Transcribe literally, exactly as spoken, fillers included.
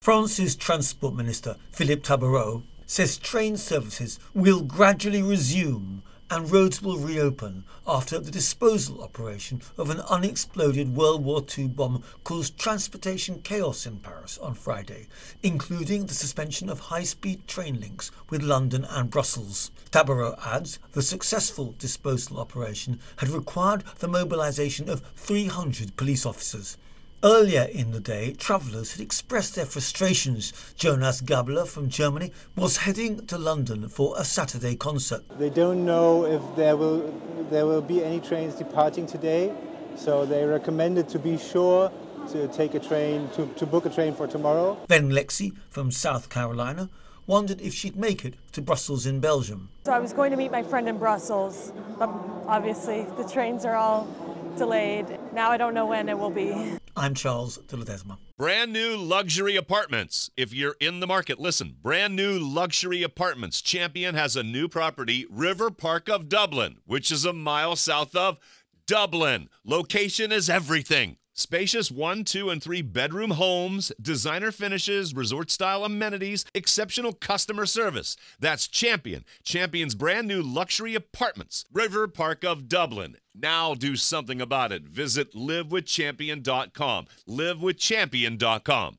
France's Transport Minister, Philippe Tabarot, says train services will gradually resume and roads will reopen after the disposal operation of an unexploded World War Two bomb caused transportation chaos in Paris on Friday, including the suspension of high-speed train links with London and Brussels. Tabarot adds the successful disposal operation had required the mobilisation of three hundred police officers. Earlier in the day, travellers had expressed their frustrations. Jonas Gabler from Germany was heading to London for a Saturday concert. They don't know if there will there will be any trains departing today, so they recommended to be sure to take a train, to, to book a train for tomorrow. Then Lexi from South Carolina wondered if she'd make it to Brussels in Belgium. So I was going to meet my friend in Brussels, but obviously the trains are all delayed. Now I don't know when it will be. I'm Charles de Ledesma. Brand new luxury apartments. If you're in the market, listen. Brand new luxury apartments. Champion has a new property, River Park of Dublin, which is a mile south of Dublin. Location is everything. Spacious one, two, and three bedroom homes, designer finishes, resort-style amenities, exceptional customer service. That's Champion. Champion's brand new luxury apartments. River Park of Dublin. Now do something about it. Visit live with champion dot com. live with champion dot com.